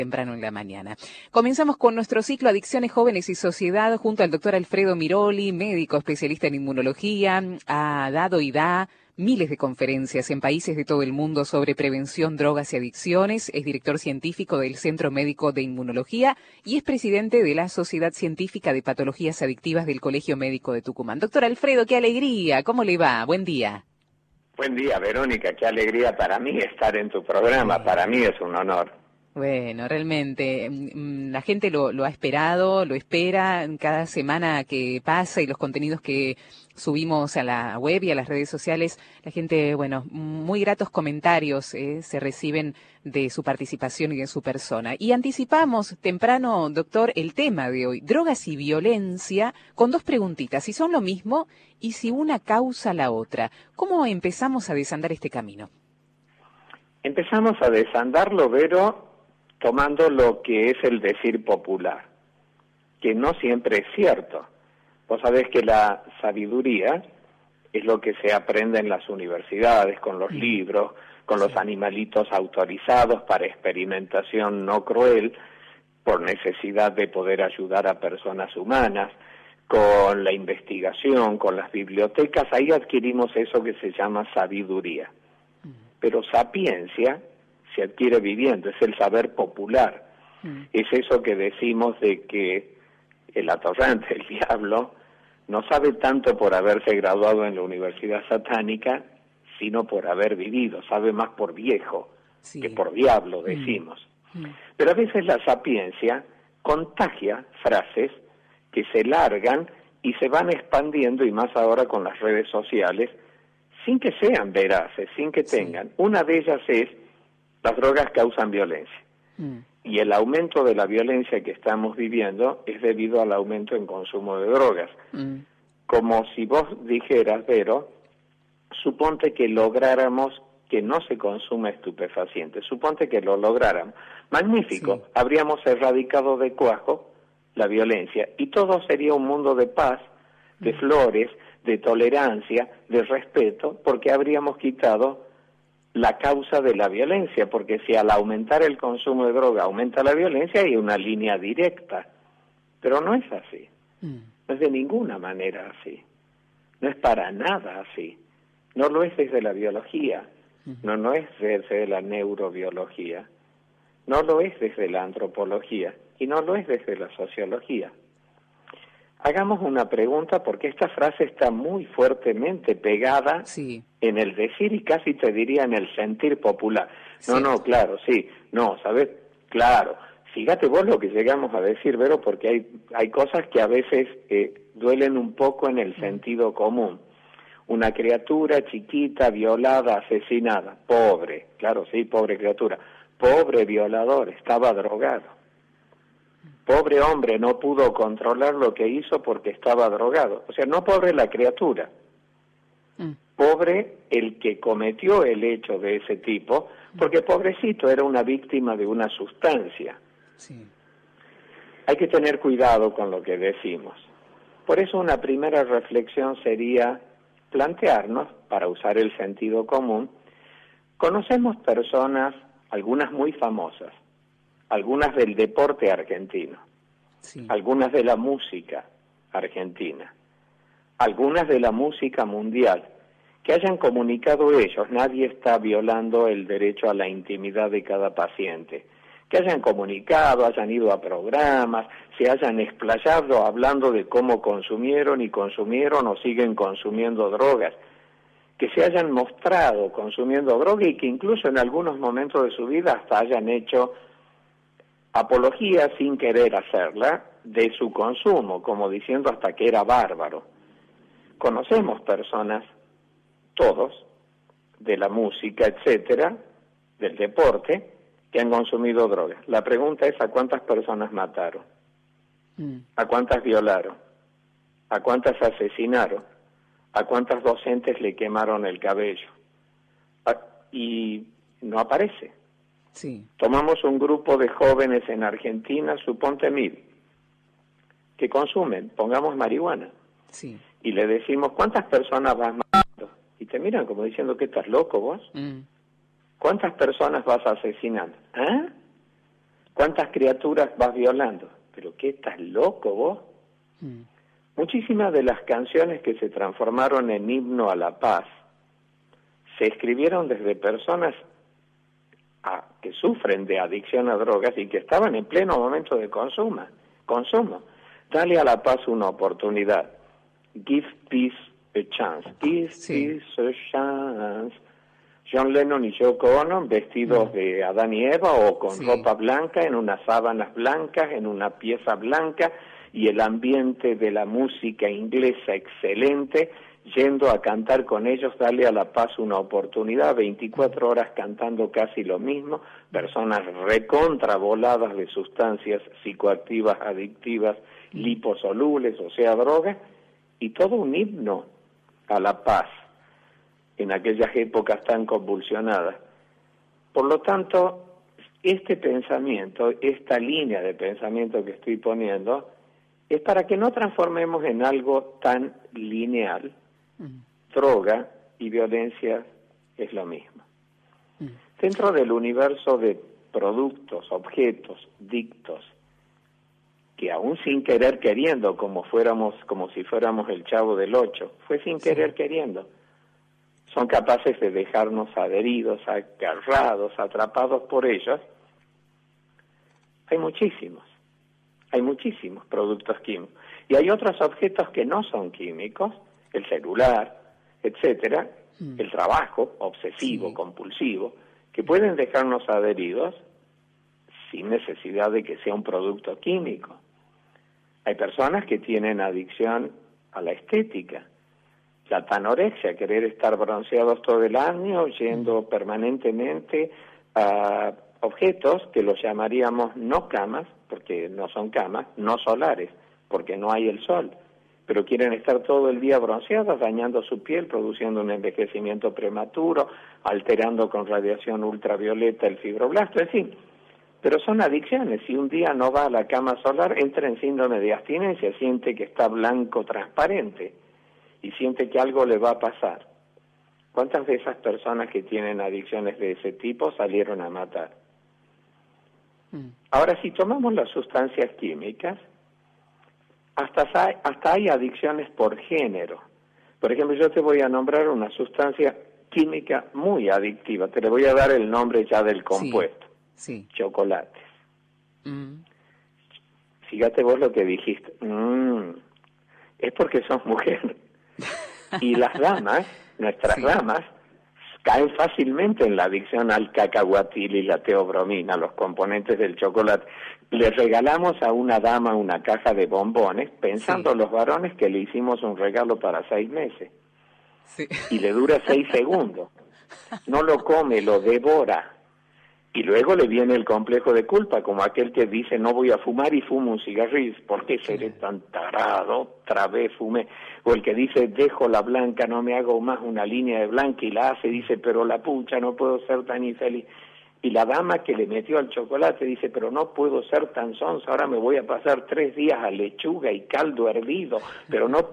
Temprano en la mañana. Comenzamos con nuestro ciclo Adicciones Jóvenes y Sociedad junto al doctor Alfredo Miroli, médico especialista en inmunología. Ha dado y da miles de conferencias en países de todo el mundo sobre prevención, drogas y adicciones. Es director científico del Centro Médico de Inmunología y es presidente de la Sociedad Científica de Patologías Adictivas del Colegio Médico de Tucumán. Doctor Alfredo, qué alegría. ¿Cómo le va? Buen día. Buen día, Verónica. Qué alegría para mí estar en tu programa. Para mí es un honor. Bueno, realmente la gente lo ha esperado, lo espera cada semana que pasa y los contenidos que subimos a la web y a las redes sociales, la gente, bueno, muy gratos comentarios se reciben de su participación y de su persona. Y anticipamos temprano, doctor, el tema de hoy, drogas y violencia, con dos preguntitas, si son lo mismo y si una causa la otra. ¿Cómo empezamos a desandar este camino? Empezamos a desandarlo, Vero, tomando lo que es el decir popular, que no siempre es cierto. Vos sabés que la sabiduría es lo que se aprende en las universidades, con los libros, con los animalitos autorizados para experimentación no cruel, por necesidad de poder ayudar a personas humanas, con la investigación, con las bibliotecas, ahí adquirimos eso que se llama sabiduría. Pero sapiencia se adquiere viviendo, es el saber popular. Es eso que decimos de que el atorrante, el diablo, no sabe tanto por haberse graduado en la universidad satánica, sino por haber vivido, sabe más por viejo que por diablo, decimos. Pero a veces la sapiencia contagia frases que se largan y se van expandiendo, y más ahora con las redes sociales, sin que sean veraces, sin que tengan. Una de ellas es: las drogas causan violencia. Y el aumento de la violencia que estamos viviendo es debido al aumento en consumo de drogas. Como si vos dijeras, Vero, suponte que lográramos que no se consuma estupefacientes, suponte que lo lográramos. Magnífico, habríamos erradicado de cuajo la violencia y todo sería un mundo de paz, de flores, de tolerancia, de respeto, porque habríamos quitado la causa de la violencia, porque si al aumentar el consumo de droga aumenta la violencia, hay una línea directa. Pero no es así. No es de ninguna manera así. No es para nada así. No lo es desde la biología, no es desde la neurobiología, no lo es desde la antropología y no lo es desde la sociología. Hagamos una pregunta, porque esta frase está muy fuertemente pegada en el decir y casi te diría en el sentir popular. No, claro, no, ¿sabes? Claro, fíjate vos lo que llegamos a decir, Vero, porque hay cosas que a veces duelen un poco en el sentido común. Una criatura chiquita, violada, asesinada, pobre, claro, pobre criatura, pobre violador, estaba drogado. Pobre hombre, no pudo controlar lo que hizo porque estaba drogado. O sea, no pobre la criatura, pobre el que cometió el hecho de ese tipo, porque pobrecito era una víctima de una sustancia. Hay que tener cuidado con lo que decimos. Por eso una primera reflexión sería plantearnos, para usar el sentido común, conocemos personas, algunas muy famosas, algunas del deporte argentino, algunas de la música argentina, algunas de la música mundial, que hayan comunicado ellos, nadie está violando el derecho a la intimidad de cada paciente, que hayan comunicado, hayan ido a programas, se hayan explayado hablando de cómo consumieron o siguen consumiendo drogas, que se hayan mostrado consumiendo droga y que incluso en algunos momentos de su vida hasta hayan hecho apología sin querer hacerla de su consumo, como diciendo hasta que era bárbaro. Conocemos personas, todos, de la música, etcétera, del deporte, que han consumido drogas. La pregunta es: ¿a cuántas personas mataron? ¿A cuántas violaron? ¿A cuántas asesinaron? ¿A cuántas docentes le quemaron el cabello? Y no aparece. Tomamos un grupo de jóvenes en Argentina, suponte 1000, que consumen, pongamos marihuana, y le decimos: ¿cuántas personas vas matando? Y te miran como diciendo: ¿qué estás loco vos? ¿Cuántas personas vas asesinando? ¿Cuántas criaturas vas violando? ¿Pero qué, estás loco vos? Muchísimas de las canciones que se transformaron en himno a la paz se escribieron desde personas que sufren de adicción a drogas y que estaban en pleno momento de consumo. Dale a la paz una oportunidad. Give peace a chance. Give peace a chance. John Lennon y Yoko Ono vestidos de Adán y Eva o con ropa blanca, en unas sábanas blancas, en una pieza blanca, y el ambiente de la música inglesa excelente, yendo a cantar con ellos, Dale a la paz una oportunidad, 24 horas cantando casi lo mismo, personas recontravoladas de sustancias psicoactivas, adictivas, liposolubles, o sea, drogas, y todo un himno a la paz en aquellas épocas tan convulsionadas. Por lo tanto, este pensamiento, esta línea de pensamiento que estoy poniendo, es para que no transformemos en algo tan lineal. Droga y violencia es lo mismo. Dentro del universo de productos, objetos, dictos, que aún sin querer queriendo, como si fuéramos el Chavo del Ocho, fue sin querer queriendo, son capaces de dejarnos adheridos, agarrados, atrapados por ellos. Hay muchísimos productos químicos. Y hay otros objetos que no son químicos, el celular, etcétera, el trabajo obsesivo, compulsivo, que pueden dejarnos adheridos sin necesidad de que sea un producto químico. Hay personas que tienen adicción a la estética, la anorexia, querer estar bronceados todo el año, yendo permanentemente a objetos que los llamaríamos no camas, porque no son camas, no solares, porque no hay el sol, pero quieren estar todo el día bronceados, dañando su piel, produciendo un envejecimiento prematuro, alterando con radiación ultravioleta el fibroblasto, en fin. Pero son adicciones. Si un día no va a la cama solar, entra en síndrome de abstinencia, siente que está blanco transparente y siente que algo le va a pasar. ¿Cuántas de esas personas que tienen adicciones de ese tipo salieron a matar? Ahora, si tomamos las sustancias químicas, hasta hay adicciones por género. Por ejemplo, yo te voy a nombrar una sustancia química muy adictiva. Te le voy a dar el nombre ya del compuesto. Sí. Chocolates. Fíjate vos lo que dijiste. Es porque sos mujer. Y las damas, nuestras damas, caen fácilmente en la adicción al cacahuatil y la teobromina, los componentes del chocolate. Le regalamos a una dama una caja de bombones, pensando los varones que le hicimos un regalo para 6 meses. Y le dura 6 segundos. No lo come, lo devora. Y luego le viene el complejo de culpa, como aquel que dice, no voy a fumar y fumo un cigarrillo. ¿Por qué seré tan tarado? Otra vez fumé. O el que dice, dejo la blanca, no me hago más una línea de blanca, y la hace, dice, pero la pucha, no puedo ser tan infeliz. Y la dama que le metió al chocolate dice, pero no puedo ser tan sonsa, ahora me voy a pasar 3 días a lechuga y caldo hervido, pero no...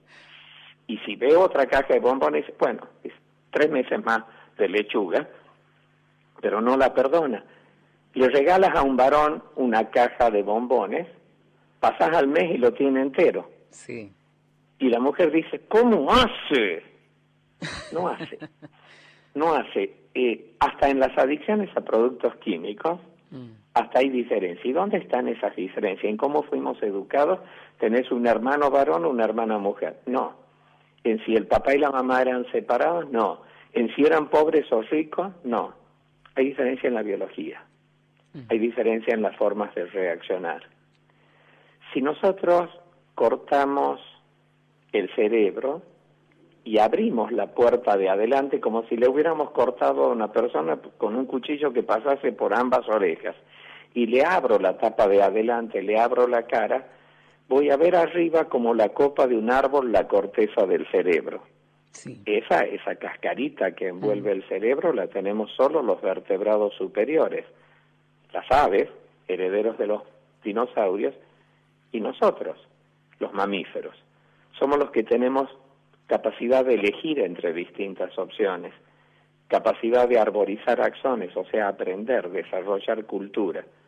Y si veo otra caja de bombones, bueno, es 3 meses más de lechuga, pero no la perdona. Le regalas a un varón una caja de bombones, pasas al mes y lo tiene entero. Sí. Y la mujer dice, ¿cómo hace? No hace. No hace. Hasta en las adicciones a productos químicos, hasta hay diferencia. ¿Y dónde están esas diferencias? ¿En cómo fuimos educados? ¿Tenés un hermano varón o una hermana mujer? No. ¿En si el papá y la mamá eran separados? No. ¿En si eran pobres o ricos? No. Hay diferencia en la biología, hay diferencia en las formas de reaccionar. Si nosotros cortamos el cerebro y abrimos la puerta de adelante como si le hubiéramos cortado a una persona con un cuchillo que pasase por ambas orejas, y le abro la tapa de adelante, le abro la cara, voy a ver arriba como la copa de un árbol la corteza del cerebro. Sí. Esa cascarita que envuelve el cerebro la tenemos solo los vertebrados superiores, las aves, herederos de los dinosaurios, y nosotros, los mamíferos. Somos los que tenemos capacidad de elegir entre distintas opciones, capacidad de arborizar axones, o sea, aprender, desarrollar cultura.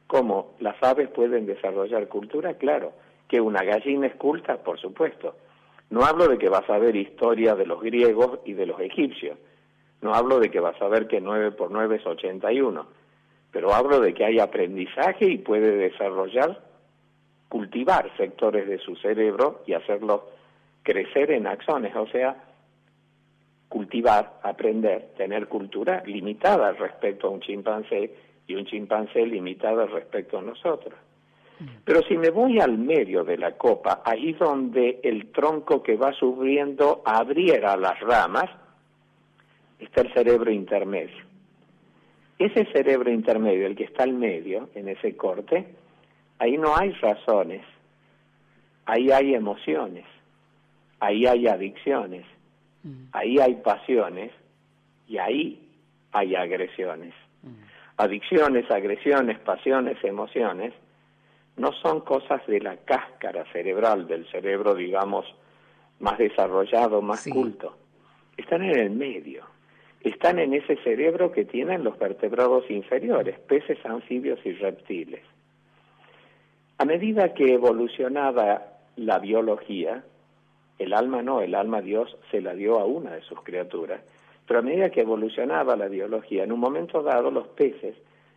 ¿Cómo las aves pueden desarrollar cultura? Claro. ¿Que una gallina es culta? Por supuesto. No hablo de que vas a ver historia de los griegos y de los egipcios. No hablo de que vas a ver que 9 por 9 es 81. Pero hablo de que hay aprendizaje y puede desarrollar, cultivar sectores de su cerebro y hacerlos crecer en axones. O sea, cultivar, aprender, tener cultura limitada respecto a un chimpancé y un chimpancé limitado respecto a nosotros. Pero si me voy al medio de la copa, ahí donde el tronco que va subiendo abriera las ramas, está el cerebro intermedio. Ese cerebro intermedio, el que está al medio, en ese corte, ahí no hay razones, ahí hay emociones, ahí hay adicciones, ahí hay pasiones y ahí hay agresiones. Adicciones, agresiones, pasiones, emociones, no son cosas de la cáscara cerebral, del cerebro, digamos, más desarrollado, más culto. Están en el medio. Están en ese cerebro que tienen los vertebrados inferiores, peces, anfibios y reptiles. A medida que evolucionaba la biología, el alma no, el alma Dios se la dio a una de sus criaturas, pero a medida que evolucionaba la biología, en un momento dado los peces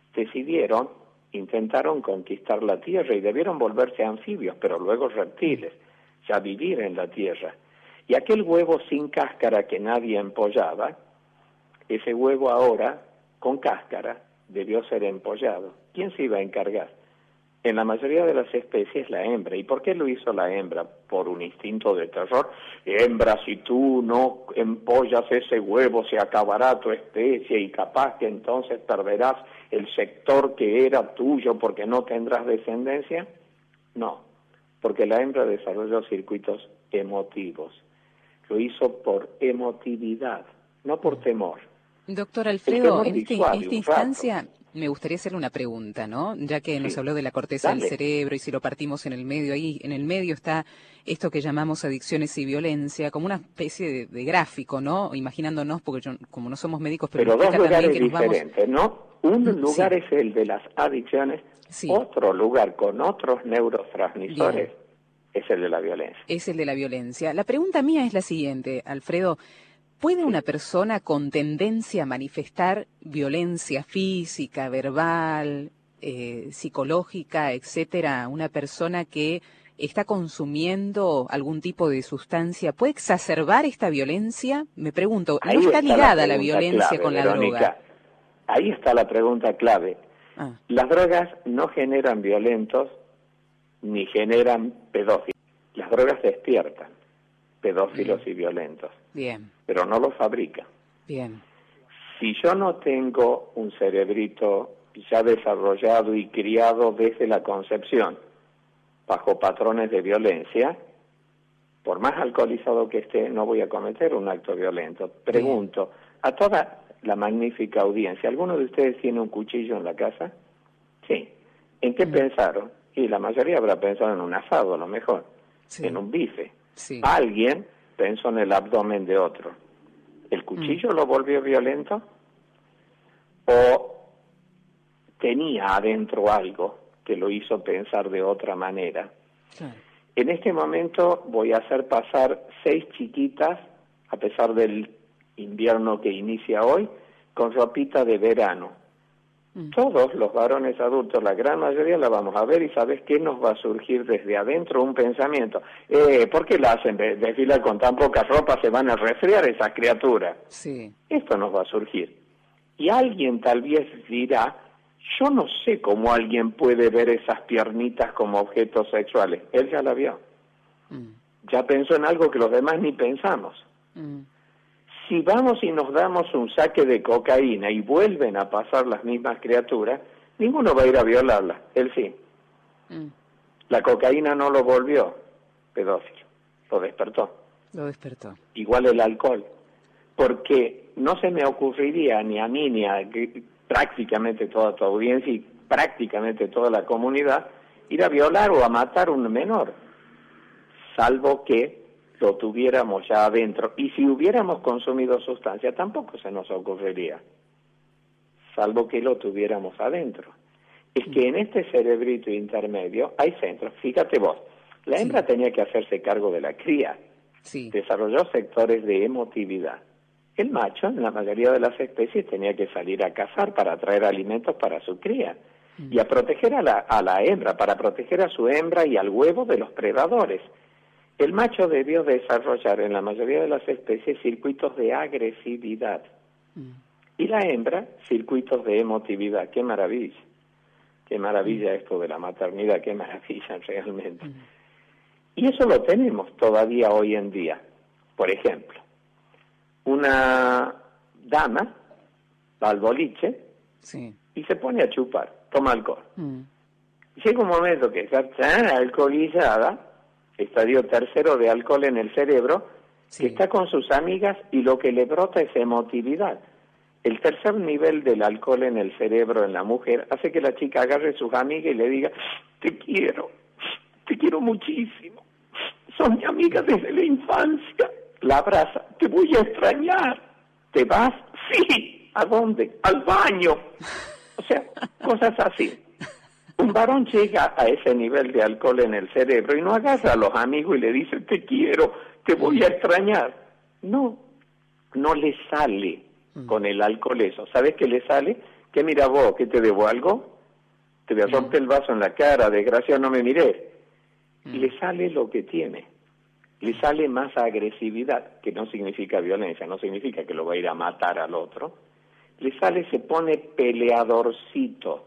intentaron conquistar la tierra y debieron volverse anfibios, pero luego reptiles, ya vivir en la tierra. Y aquel huevo sin cáscara que nadie empollaba, ese huevo ahora, con cáscara, debió ser empollado. ¿Quién se iba a encargar? En la mayoría de las especies la hembra. ¿Y por qué lo hizo la hembra? Por un instinto de terror. Hembra, si tú no empollas ese huevo, se acabará tu especie y capaz que entonces perderás el sector que era tuyo porque no tendrás descendencia. No, porque la hembra desarrolló circuitos emotivos. Lo hizo por emotividad, no por temor. Doctor Alfredo, en esta instancia me gustaría hacerle una pregunta, ¿no? Ya que nos habló de la corteza del cerebro y si lo partimos en el medio, ahí en el medio está esto que llamamos adicciones y violencia, como una especie de gráfico, ¿no? Imaginándonos, porque como no somos médicos, pero dos lugares diferentes, ¿no? Un lugar es el de las adicciones, otro lugar con otros neurotransmisores es el de la violencia. Es el de la violencia. La pregunta mía es la siguiente, Alfredo. ¿Puede una persona con tendencia a manifestar violencia física, verbal, psicológica, etcétera, una persona que está consumiendo algún tipo de sustancia, puede exacerbar esta violencia? Me pregunto, ¿no está ligada la violencia con la droga? Ahí está la pregunta clave. Las drogas no generan violentos ni generan pedófilos. Las drogas despiertan pedófilos y violentos. Bien. Pero no los fabrica. Bien. Si yo no tengo un cerebrito ya desarrollado y criado desde la concepción, bajo patrones de violencia, por más alcoholizado que esté, no voy a cometer un acto violento. Pregunto a toda la magnífica audiencia, ¿alguno de ustedes tiene un cuchillo en la casa? Sí. ¿En qué pensaron? Y la mayoría habrá pensado en un asado, a lo mejor, en un bife. Alguien pensó en el abdomen de otro. ¿El cuchillo lo volvió violento? ¿O tenía adentro algo que lo hizo pensar de otra manera? En este momento voy a hacer pasar 6 chiquitas, a pesar del invierno que inicia hoy, con ropita de verano. Todos los varones adultos, la gran mayoría la vamos a ver y ¿sabes qué nos va a surgir desde adentro? Un pensamiento. ¿Por qué la hacen desfilar con tan poca ropa? Se van a resfriar esas criaturas. Esto nos va a surgir. Y alguien tal vez dirá, yo no sé cómo alguien puede ver esas piernitas como objetos sexuales. Él ya la vio. Ya pensó en algo que los demás ni pensamos. Si vamos y nos damos un saque de cocaína y vuelven a pasar las mismas criaturas, ninguno va a ir a violarla, él sí. La cocaína no lo volvió pedófilo, lo despertó. Lo despertó. Igual el alcohol, porque no se me ocurriría ni a mí ni a prácticamente toda tu audiencia y prácticamente toda la comunidad ir a violar o a matar a un menor, salvo que lo tuviéramos ya adentro. Y si hubiéramos consumido sustancia, tampoco se nos ocurriría, salvo que lo tuviéramos adentro. es que en este cerebrito intermedio hay centros. Fíjate vos, la hembra tenía que hacerse cargo de la cría, desarrolló sectores de emotividad. El macho, en la mayoría de las especies, tenía que salir a cazar para traer alimentos para su cría y a proteger a la hembra, para proteger a su hembra y al huevo de los predadores. El macho debió desarrollar en la mayoría de las especies circuitos de agresividad y la hembra circuitos de emotividad. ¡Qué maravilla! ¡Qué maravilla esto de la maternidad! ¡Qué maravilla realmente! Y eso lo tenemos todavía hoy en día. Por ejemplo, una dama va al boliche y se pone a chupar, toma alcohol. Llega un momento que está tan alcoholizada, estadio tercero de alcohol en el cerebro, que está con sus amigas y lo que le brota es emotividad. El tercer nivel del alcohol en el cerebro en la mujer hace que la chica agarre a sus amigas y le diga: te quiero muchísimo, son mi amiga desde la infancia. La abraza: te voy a extrañar. ¿Te vas? Sí. ¿A dónde? Al baño. O sea, cosas así. Un varón llega a ese nivel de alcohol en el cerebro y no agarra a los amigos y le dice: te quiero, te voy a extrañar. No le sale con el alcohol eso. ¿Sabes qué le sale? Que mira vos, que te debo algo, te voy a romper el vaso en la cara, desgraciado, no me mires. Y le sale lo que tiene. Le sale más agresividad, que no significa violencia, no significa que lo va a ir a matar al otro. Le sale, se pone peleadorcito.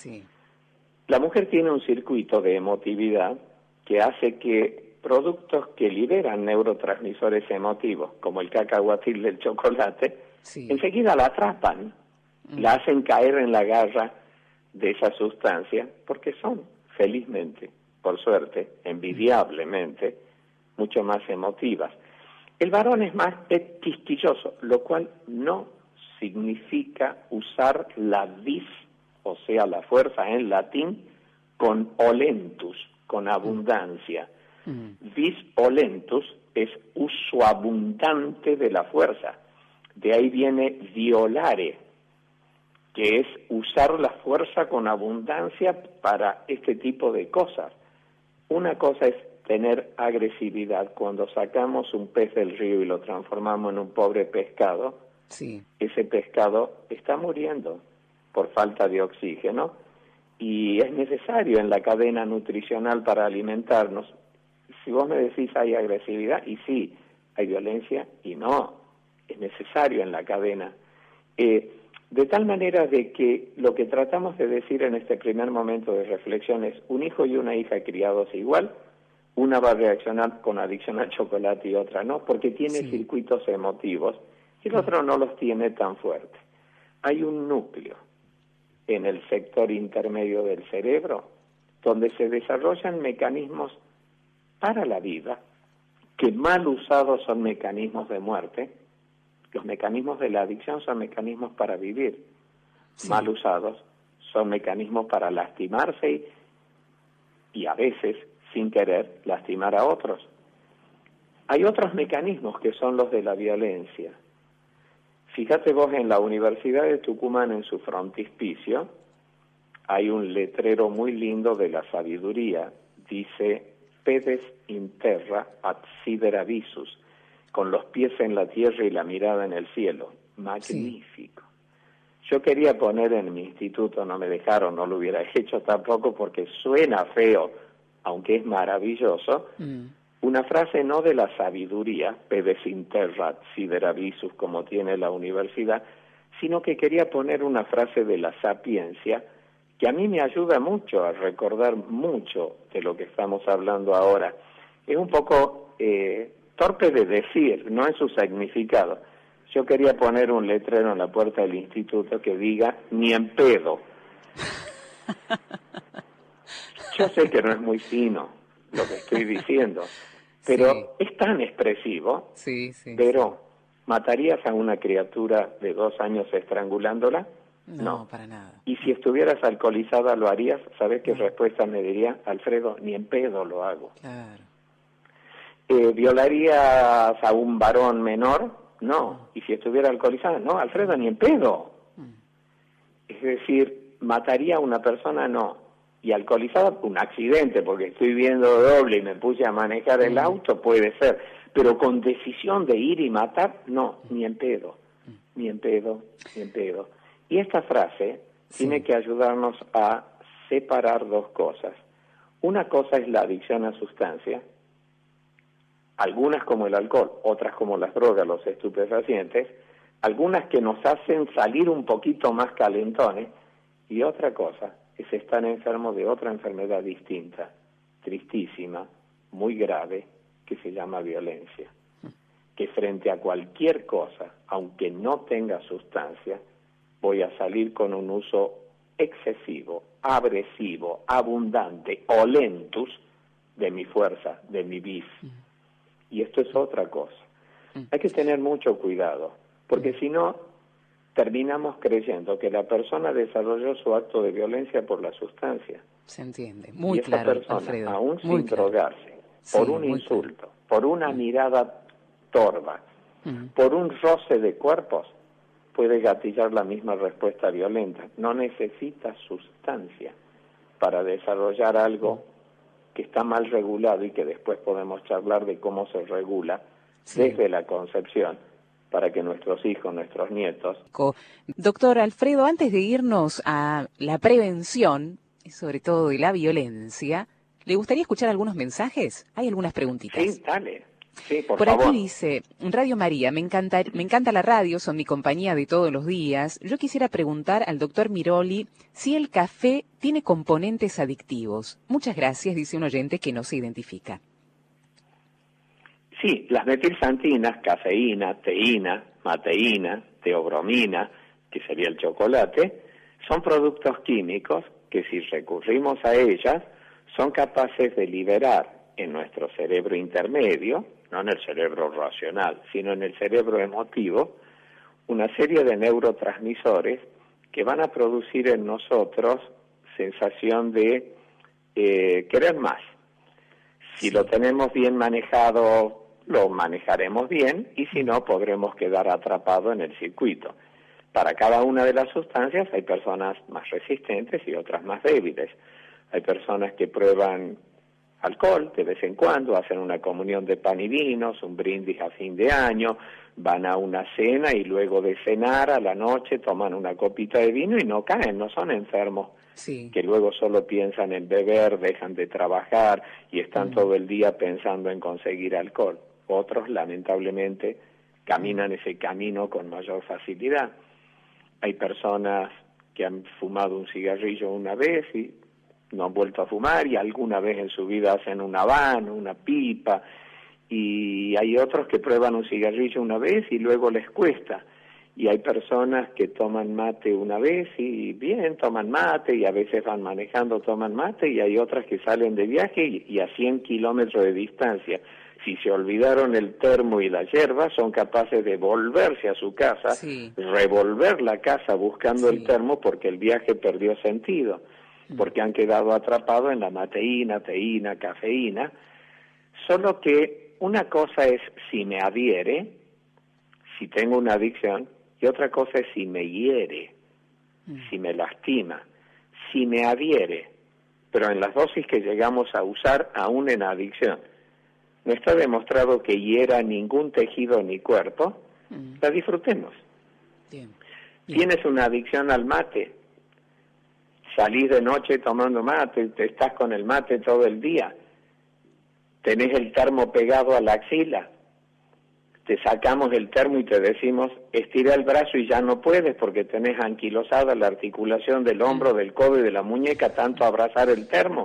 La mujer tiene un circuito de emotividad que hace que productos que liberan neurotransmisores emotivos, como el cacahuatil del chocolate, enseguida la atrapan, la hacen caer en la garra de esa sustancia, porque son, felizmente, por suerte, envidiablemente, mucho más emotivas. El varón es más quisquilloso, lo cual no significa usar la vis, o sea, la fuerza en latín, con olentus, con abundancia. Vis olentus es uso abundante de la fuerza. De ahí viene violare, que es usar la fuerza con abundancia para este tipo de cosas. Una cosa es tener agresividad. Cuando sacamos un pez del río y lo transformamos en un pobre pescado, ese pescado está muriendo por falta de oxígeno y es necesario en la cadena nutricional para alimentarnos. Si vos me decís hay agresividad, y sí, hay violencia, y no, es necesario en la cadena. De tal manera de que lo que tratamos de decir en este primer momento de reflexión es: un hijo y una hija criados igual, una va a reaccionar con adicción al chocolate y otra no, porque tiene circuitos emotivos, y el otro no los tiene tan fuertes. Hay un núcleo en el sector intermedio del cerebro donde se desarrollan mecanismos para la vida, que mal usados son mecanismos de muerte. Los mecanismos de la adicción son mecanismos para vivir. Mal usados son mecanismos para lastimarse y a veces, sin querer, lastimar a otros. Hay otros mecanismos que son los de la violencia. Fíjate vos, en la Universidad de Tucumán, en su frontispicio, hay un letrero muy lindo de la sabiduría. Dice: pedes in terra ad sidera visus, con los pies en la tierra y la mirada en el cielo. Magnífico. Yo quería poner en mi instituto, no me dejaron, no lo hubiera hecho tampoco porque suena feo, aunque es maravilloso, una frase no de la sabiduría, pedes in terra ad sidera visus, como tiene la universidad, sino que quería poner una frase de la sapiencia que a mí me ayuda mucho a recordar mucho de lo que estamos hablando ahora. Es un poco torpe de decir, no es su significado. Yo quería poner un letrero en la puerta del instituto que diga: ni en pedo. Yo sé que no es muy fino lo que estoy diciendo, pero es tan expresivo. Pero, ¿matarías a una criatura de 2 años estrangulándola? No, para nada. Y si estuvieras alcoholizada, ¿lo harías? ¿Sabes qué respuesta me diría? Alfredo, ni en pedo lo hago. Claro. ¿Violarías a un varón menor? No. ¿Y si estuviera alcoholizada? No, Alfredo, ni en pedo. Es decir, ¿Mataría a una persona? No. Y alcoholizada, un accidente, porque estoy viendo doble y me puse a manejar el auto, puede ser. Pero con decisión de ir y matar, no, ni en pedo, ni en pedo, ni en pedo. Y esta frase tiene que ayudarnos a separar dos cosas. Una cosa es la adicción a sustancias, algunas como el alcohol, otras como las drogas, los estupefacientes, algunas que nos hacen salir un poquito más calentones, y otra cosa es estar enfermo de otra enfermedad distinta, tristísima, muy grave, que se llama violencia. Que frente a cualquier cosa, aunque no tenga sustancia, voy a salir con un uso excesivo, agresivo, abundante, olentus de mi fuerza, de mi vis. Y esto es otra cosa. Hay que tener mucho cuidado, porque si no, terminamos creyendo que la persona desarrolló su acto de violencia por la sustancia. Se entiende, muy y esa claro, persona, Alfredo, aún muy sin claro. drogarse, por un insulto, por una mirada torva, por un roce de cuerpos, puede gatillar la misma respuesta violenta. No necesita sustancia para desarrollar algo que está mal regulado y que después podemos charlar de cómo se regula desde la concepción para que nuestros hijos, nuestros nietos... Doctor Alfredo, antes de irnos a la prevención, y sobre todo de la violencia, ¿le gustaría escuchar algunos mensajes? Hay algunas preguntitas. Sí, dale. Sí, por favor. favor. Aquí dice, Radio María, me encanta la radio, son mi compañía de todos los días. Yo quisiera preguntar al doctor Miroli si el café tiene componentes adictivos. Muchas gracias, dice un oyente que no se identifica. Sí, las metilxantinas, cafeína, teína, mateína, teobromina, que sería el chocolate, son productos químicos que si recurrimos a ellas son capaces de liberar en nuestro cerebro intermedio, no en el cerebro racional, sino en el cerebro emotivo, una serie de neurotransmisores que van a producir en nosotros sensación de querer más. Si lo tenemos bien manejado, lo manejaremos bien, y si no, podremos quedar atrapados en el circuito. Para cada una de las sustancias hay personas más resistentes y otras más débiles. Hay personas que prueban alcohol de vez en cuando, hacen una comunión de pan y vinos, un brindis a fin de año, van a una cena y luego de cenar a la noche toman una copita de vino y no caen, no son enfermos. Que luego solo piensan en beber, dejan de trabajar y están todo el día pensando en conseguir alcohol. Otros, lamentablemente, caminan ese camino con mayor facilidad. Hay personas que han fumado un cigarrillo una vez y no han vuelto a fumar, y alguna vez en su vida hacen un habano, una pipa, y hay otros que prueban un cigarrillo una vez y luego les cuesta. Y hay personas que toman mate una vez y bien, toman mate, y a veces van manejando, toman mate, y hay otras que salen de viaje y a 100 kilómetros de distancia, si se olvidaron el termo y la yerba, son capaces de volverse a su casa, revolver la casa buscando el termo porque el viaje perdió sentido, porque han quedado atrapados en la mateína, teína, cafeína. Solo que una cosa es si me adhiere, si tengo una adicción, y otra cosa es si me hiere, si me lastima, si me adhiere, pero en las dosis que llegamos a usar aún en adicción. No está demostrado que hiera ningún tejido ni cuerpo, la disfrutemos. Tienes una adicción al mate, salís de noche tomando mate, te estás con el mate todo el día, tenés el termo pegado a la axila, te sacamos el termo y te decimos, estira el brazo y ya no puedes porque tenés anquilosada la articulación del hombro, del codo y de la muñeca, tanto abrazar el termo.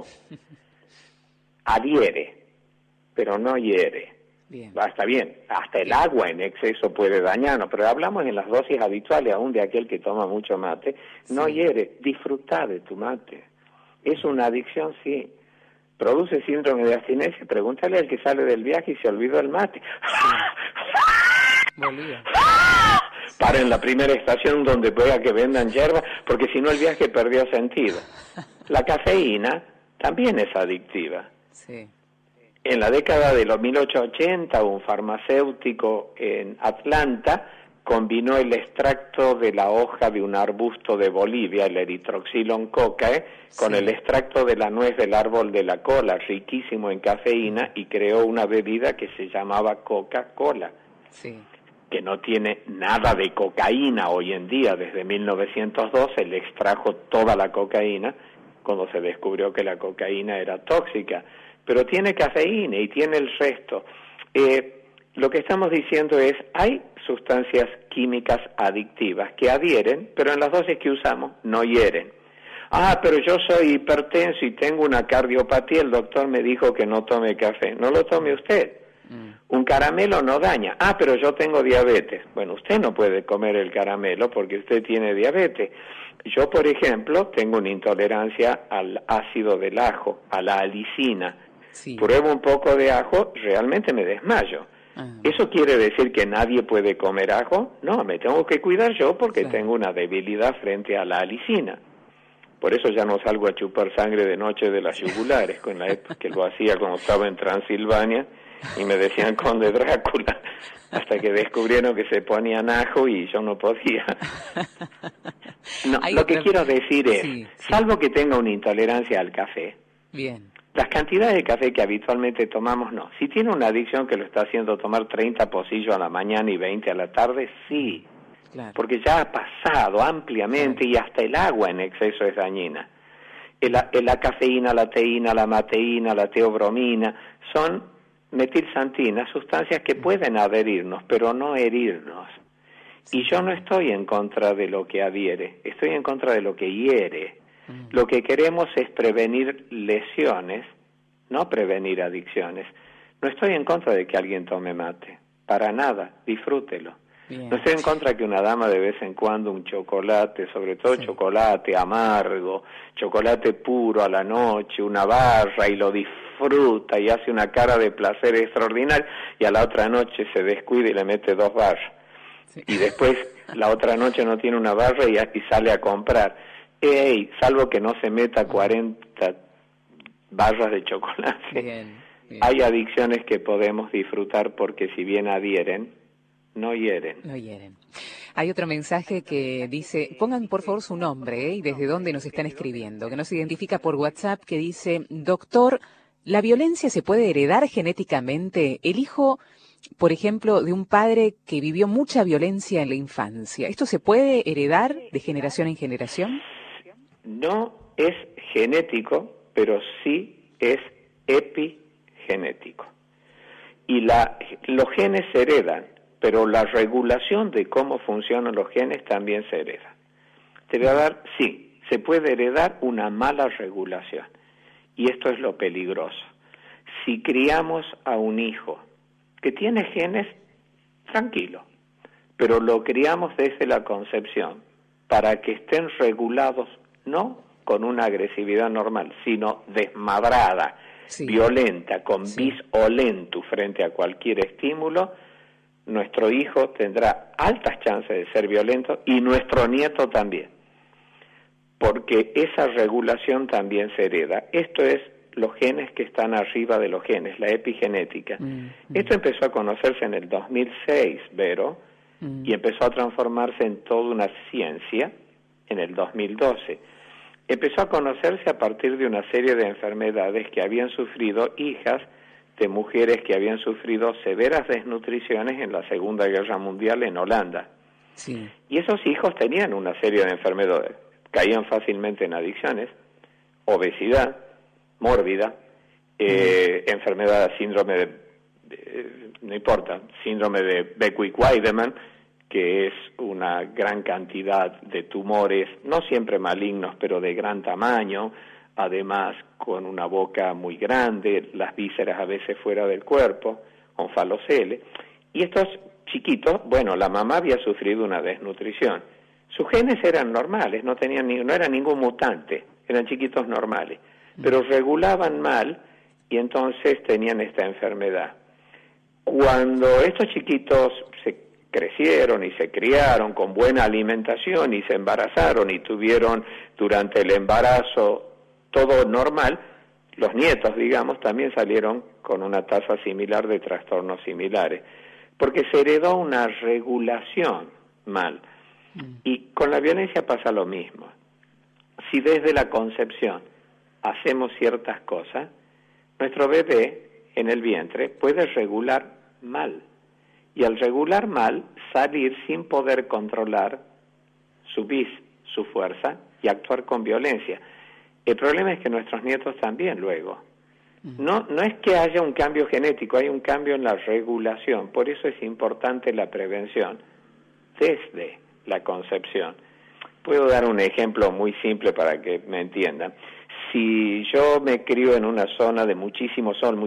Adhiere, pero no hiere. Está bien, hasta el agua en exceso puede dañarnos, pero hablamos en las dosis habituales, aún de aquel que toma mucho mate, no hiere, disfruta de tu mate. Es una adicción, sí. Produce síndrome de abstinencia, pregúntale al que sale del viaje y se olvidó el mate. Para en la primera estación donde pueda que vendan hierba, porque si no el viaje perdió sentido. La cafeína también es adictiva. En la década de los 1880, un farmacéutico en Atlanta combinó el extracto de la hoja de un arbusto de Bolivia, el Erythroxylon cocae, con el extracto de la nuez del árbol de la cola, riquísimo en cafeína, y creó una bebida que se llamaba Coca-Cola, que no tiene nada de cocaína hoy en día. Desde 1902 él extrajo toda la cocaína cuando se descubrió que la cocaína era tóxica, pero tiene cafeína y tiene el resto. Lo que estamos diciendo es, hay sustancias químicas adictivas que adhieren, pero en las dosis que usamos no hieren. Pero yo soy hipertenso y tengo una cardiopatía, el doctor me dijo que no tome café. No lo tome usted. Un caramelo no daña. Pero yo tengo diabetes. Bueno, usted no puede comer el caramelo porque usted tiene diabetes. Yo, por ejemplo, tengo una intolerancia al ácido del ajo, a la alicina. Pruebo un poco de ajo, realmente me desmayo. ¿Eso quiere decir que nadie puede comer ajo? No, me tengo que cuidar yo porque tengo una debilidad frente a la alicina. Por eso ya no salgo a chupar sangre de noche de las yugulares, con la época que lo hacía cuando estaba en Transilvania y me decían Conde Drácula, hasta que descubrieron que se ponían ajo y yo no podía. No, lo que quiero decir es, salvo que tenga una intolerancia al café, las cantidades de café que habitualmente tomamos, no. Si tiene una adicción que lo está haciendo tomar 30 pocillos a la mañana y 20 a la tarde, sí. Porque ya ha pasado ampliamente y hasta el agua en exceso es dañina. La cafeína, la teína, la mateína, la teobromina, son metilsantinas, sustancias que pueden adherirnos, pero no herirnos. Y yo no estoy en contra de lo que adhiere, estoy en contra de lo que hiere. Lo que queremos es prevenir lesiones, no prevenir adicciones. No estoy en contra de que alguien tome mate, para nada, disfrútelo. No estoy en contra de que una dama de vez en cuando un chocolate, sobre todo chocolate amargo, chocolate puro a la noche, una barra, y lo disfruta y hace una cara de placer extraordinaria, y a la otra noche se descuida y le mete 2 barras. Y después la otra noche no tiene una barra y sale a comprar. Salvo que no se meta 40 barras de chocolate. Hay adicciones que podemos disfrutar porque si bien adhieren, no hieren. Hay otro mensaje que dice, pongan por favor su nombre y desde dónde nos están escribiendo, que nos identifica por WhatsApp, que dice, doctor, ¿la violencia se puede heredar genéticamente? El hijo, por ejemplo, de un padre que vivió mucha violencia en la infancia, ¿esto se puede heredar de generación en generación? No es genético, pero sí es epigenético. Y los genes se heredan, pero la regulación de cómo funcionan los genes también se hereda. Te voy a dar, sí, se puede heredar una mala regulación. Y esto es lo peligroso. Si criamos a un hijo que tiene genes, tranquilo, pero lo criamos desde la concepción para que estén regulados, no con una agresividad normal, sino desmadrada, violenta, con vis olentus frente a cualquier estímulo, nuestro hijo tendrá altas chances de ser violento y nuestro nieto también, porque esa regulación también se hereda. Esto es los genes que están arriba de los genes, la epigenética. Esto empezó a conocerse en el 2006, Vero, y empezó a transformarse en toda una ciencia en el 2012. Empezó a conocerse a partir de una serie de enfermedades que habían sufrido hijas de mujeres que habían sufrido severas desnutriciones en la Segunda Guerra Mundial en Holanda. Y esos hijos tenían una serie de enfermedades, caían fácilmente en adicciones, obesidad mórbida, enfermedad, síndrome no importa, síndrome de Beckwith-Weidemann, que es una gran cantidad de tumores, no siempre malignos, pero de gran tamaño, además con una boca muy grande, las vísceras a veces fuera del cuerpo, con falocele. Y estos chiquitos, bueno, la mamá había sufrido una desnutrición. Sus genes eran normales, no era ningún mutante, eran chiquitos normales, pero regulaban mal y entonces tenían esta enfermedad. Cuando estos chiquitos se crecieron y se criaron con buena alimentación y se embarazaron y tuvieron durante el embarazo todo normal, los nietos, digamos, también salieron con una tasa similar de trastornos similares, porque se heredó una regulación mal. Y con la violencia pasa lo mismo. Si desde la concepción hacemos ciertas cosas, nuestro bebé en el vientre puede regular mal. Y al regular mal, salir sin poder controlar su fuerza y actuar con violencia. El problema es que nuestros nietos también luego. No es que haya un cambio genético, hay un cambio en la regulación. Por eso es importante la prevención desde la concepción. Puedo dar un ejemplo muy simple para que me entiendan. Si yo me crío en una zona de muchísimo sol,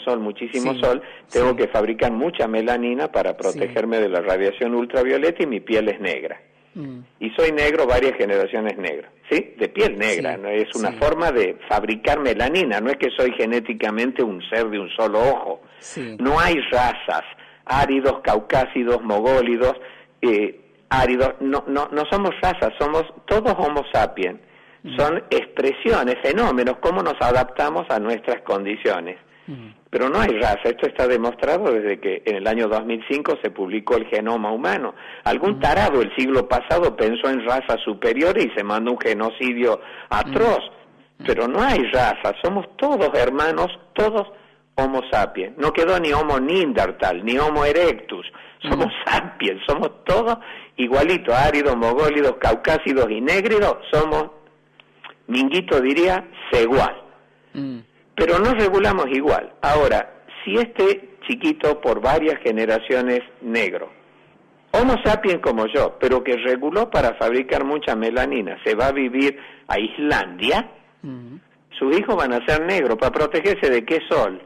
tengo que fabricar mucha melanina para protegerme de la radiación ultravioleta y mi piel es negra. Y soy negro, varias generaciones negras, ¿sí? De piel negra, ¿no? Es una forma de fabricar melanina, no es que soy genéticamente un ser de un solo ojo. No hay razas, áridos, caucásidos, mogólidos, áridos, no somos razas, somos todos Homo sapiens. Son expresiones, fenómenos, cómo nos adaptamos a nuestras condiciones. Pero no hay raza, esto está demostrado desde que en el año 2005 se publicó el genoma humano. Algún tarado el siglo pasado pensó en razas superiores y se mandó un genocidio atroz. Pero no hay raza, somos todos hermanos, todos Homo sapiens. No quedó ni Homo neanderthal, ni Homo erectus. Somos sapiens, somos todos igualitos, áridos, mogólidos, caucásidos y négridos, somos, Minguito diría, igual. Pero no regulamos igual. Ahora, si este chiquito por varias generaciones negro, Homo sapiens como yo, pero que reguló para fabricar mucha melanina, se va a vivir a Islandia, sus hijos van a ser negros, ¿para protegerse de qué sol?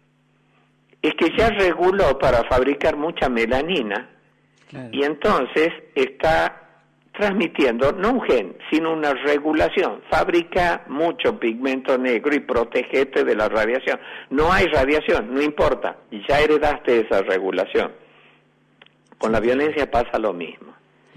Es que ya reguló para fabricar mucha melanina, y entonces está transmitiendo, no un gen, sino una regulación. Fabrica mucho pigmento negro y protégete de la radiación. No hay radiación, no importa, ya heredaste esa regulación. Con la violencia pasa lo mismo.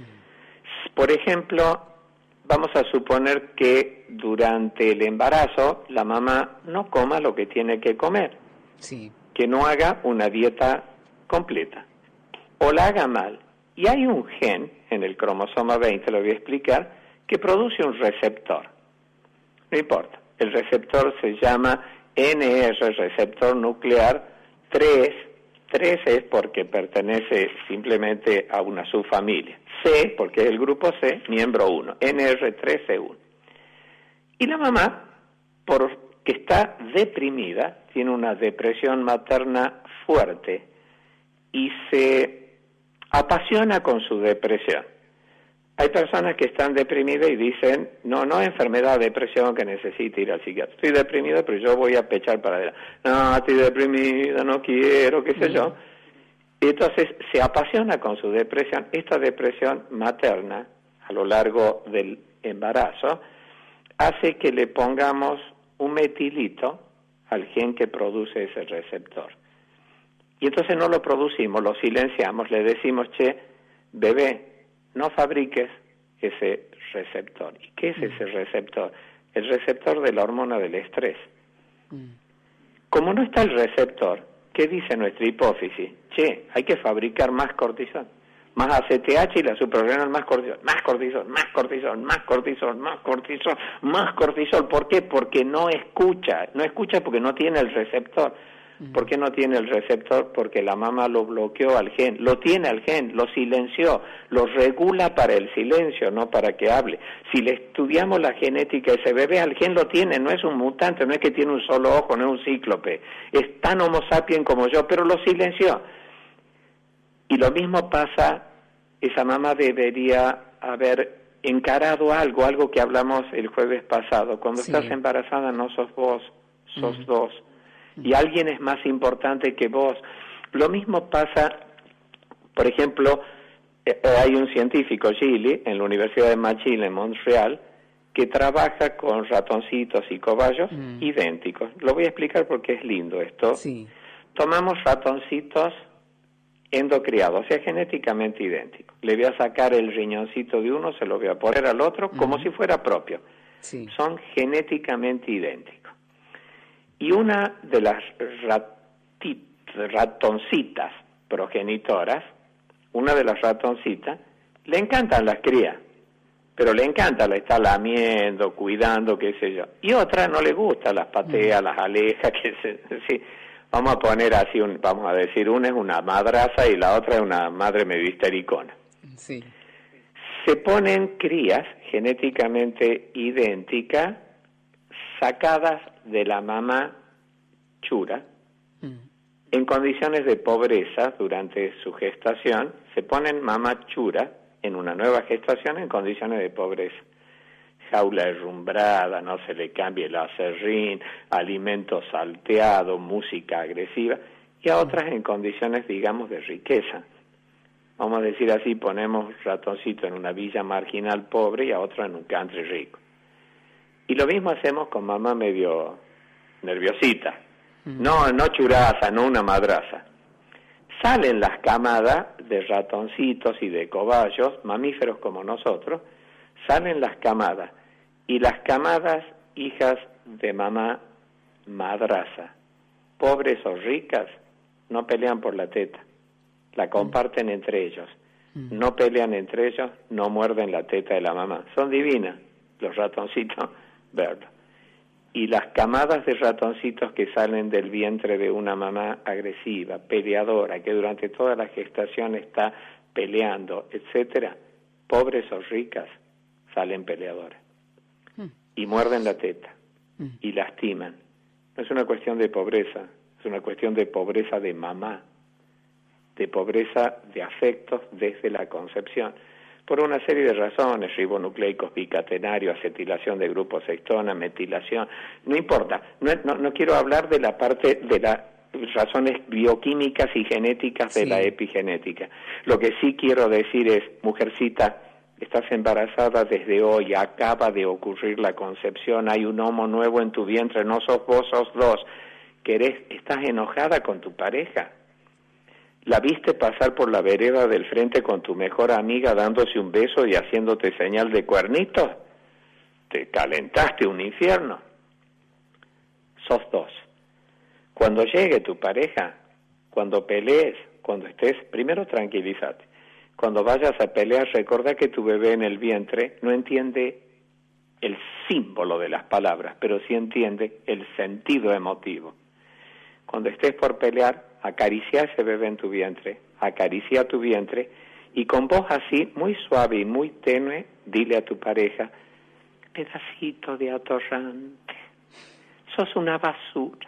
Por ejemplo, vamos a suponer que durante el embarazo la mamá no coma lo que tiene que comer, que no haga una dieta completa, o la haga mal. Y hay un gen en el cromosoma 20, lo voy a explicar, que produce un receptor. No importa, el receptor se llama NR, receptor nuclear 3. 3 es porque pertenece simplemente a una subfamilia. C, porque es el grupo C, miembro 1, NR3C1. Y la mamá, porque está deprimida, tiene una depresión materna fuerte y se apasiona con su depresión. Hay personas que están deprimidas y dicen, no es enfermedad, depresión, que necesita ir al psiquiatra. Estoy deprimida, pero yo voy a pechar para adelante. No, estoy deprimida, no quiero, qué sé yo. Y entonces se apasiona con su depresión. Esta depresión materna, a lo largo del embarazo, hace que le pongamos un metilito al gen que produce ese receptor. Y entonces no lo producimos, lo silenciamos, le decimos, bebé, no fabriques ese receptor. ¿Y qué es ese receptor? El receptor de la hormona del estrés. Como no está el receptor, ¿qué dice nuestra hipófisis? Hay que fabricar más cortisol. Más ACTH y la suprarrenal, más cortisol, más cortisol, más cortisol, más cortisol, más cortisol, más cortisol. ¿Por qué? Porque no escucha porque no tiene el receptor. ¿Por qué no tiene el receptor? Porque la mamá lo bloqueó al gen, lo tiene al gen, lo silenció, lo regula para el silencio, no para que hable. Si le estudiamos la genética, ese bebé al gen lo tiene, no es un mutante, no es que tiene un solo ojo, no es un cíclope, es tan Homo sapiens como yo, pero lo silenció. Y lo mismo pasa, esa mamá debería haber encarado algo que hablamos el jueves pasado. Cuando estás embarazada no sos vos, sos dos. Y alguien es más importante que vos. Lo mismo pasa, por ejemplo, hay un científico, Gili, en la Universidad de McGill en Montreal, que trabaja con ratoncitos y cobayos idénticos. Lo voy a explicar porque es lindo esto. Tomamos ratoncitos endocriados, o sea, genéticamente idénticos. Le voy a sacar el riñoncito de uno, se lo voy a poner al otro, como si fuera propio. Son genéticamente idénticos. Y una de las ratoncitas progenitoras, Le encantan las crías, pero le encanta, la está lamiendo, cuidando, qué sé yo. Y otra no le gusta, las patea, las aleja, sí. Vamos a poner así, vamos a decir, una es una madraza y la otra es una madre medio histericona. Sí. Se ponen crías genéticamente idénticas, sacadas de la mamá chura, en condiciones de pobreza durante su gestación. Se ponen mamá chura en una nueva gestación en condiciones de pobreza. Jaula herrumbrada, no se le cambie el aserrín, alimento salteado, música agresiva, y a otras en condiciones, digamos, de riqueza. Vamos a decir así, ponemos ratoncito en una villa marginal pobre y a otra en un country rico. Y lo mismo hacemos con mamá medio nerviosita. No churaza, no una madraza. Salen las camadas de ratoncitos y de cobayos, mamíferos como nosotros, salen las camadas. Y las camadas, hijas de mamá madraza, pobres o ricas, no pelean por la teta, la comparten entre ellos. No pelean entre ellos, no muerden la teta de la mamá. Son divinas los ratoncitos verdes. Y las camadas de ratoncitos que salen del vientre de una mamá agresiva, peleadora, que durante toda la gestación está peleando, etcétera, pobres o ricas, salen peleadoras. Y muerden la teta. Y lastiman. No es una cuestión de pobreza, es una cuestión de pobreza de mamá, de pobreza de afectos desde la concepción, por una serie de razones: ribonucleicos bicatenarios, acetilación de grupos extona, metilación, no importa, no quiero hablar de la parte de las razones bioquímicas y genéticas de la epigenética. Lo que sí quiero decir es, mujercita, estás embarazada desde hoy, acaba de ocurrir la concepción, hay un homo nuevo en tu vientre, no sos vos, sos dos. ¿Estás enojada con tu pareja? ¿La viste pasar por la vereda del frente con tu mejor amiga dándose un beso y haciéndote señal de cuernitos? ¿Te calentaste un infierno? Sos dos. Cuando llegue tu pareja, cuando pelees, cuando estés, primero tranquilízate. Cuando vayas a pelear, recordá que tu bebé en el vientre no entiende el símbolo de las palabras, pero sí entiende el sentido emotivo. Cuando estés por pelear, acaricia a ese bebé en tu vientre, acaricia tu vientre, y con voz así, muy suave y muy tenue, dile a tu pareja: pedacito de atorrante, sos una basura,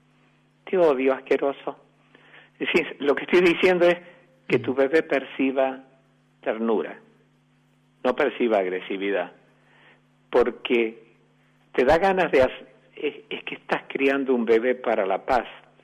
te odio, asqueroso. Es decir, lo que estoy diciendo es que tu bebé perciba ternura, no perciba agresividad, porque te da ganas de es que estás criando un bebé para la paz.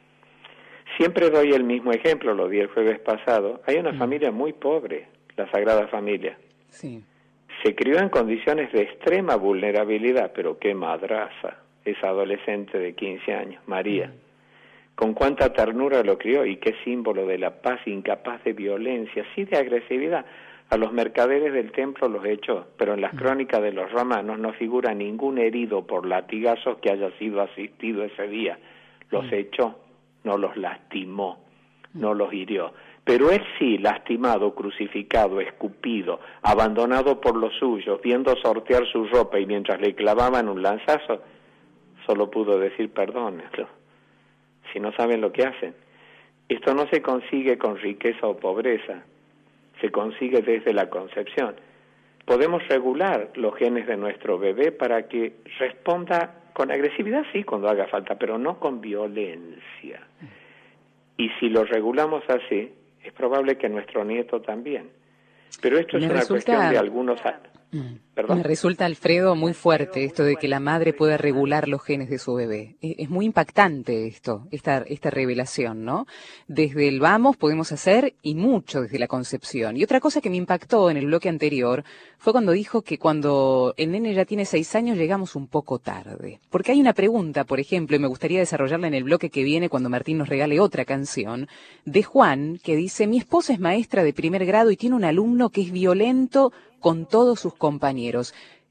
Siempre doy el mismo ejemplo, lo di el jueves pasado. Hay una familia muy pobre, la Sagrada Familia. Sí. Se crió en condiciones de extrema vulnerabilidad, pero qué madraza, esa adolescente de 15 años, María. Con cuánta ternura lo crió y qué símbolo de la paz, incapaz de violencia, sí de agresividad. A los mercaderes del templo los echó, pero en las crónicas de los romanos no figura ningún herido por latigazos que haya sido asistido ese día. Los echó, no los lastimó, no los hirió. Pero él sí, lastimado, crucificado, escupido, abandonado por los suyos, viendo sortear su ropa y mientras le clavaban un lanzazo, solo pudo decir: perdónenlo, si no saben lo que hacen. Esto no se consigue con riqueza o pobreza, se consigue desde la concepción. Podemos regular los genes de nuestro bebé para que responda con agresividad, sí, cuando haga falta, pero no con violencia. Y si lo regulamos así, es probable que nuestro nieto también. Pero esto es una cuestión de algunos años. Me resulta, Alfredo, muy fuerte esto de que la madre pueda regular los genes de su bebé. Es muy impactante esta revelación, ¿no? Desde el vamos podemos hacer y mucho desde la concepción. Y otra cosa que me impactó en el bloque anterior fue cuando dijo que cuando el nene ya tiene 6 años llegamos un poco tarde. Porque hay una pregunta, por ejemplo, y me gustaría desarrollarla en el bloque que viene cuando Martín nos regale otra canción, de Juan, que dice: mi esposa es maestra de primer grado y tiene un alumno que es violento con todos sus compañeros.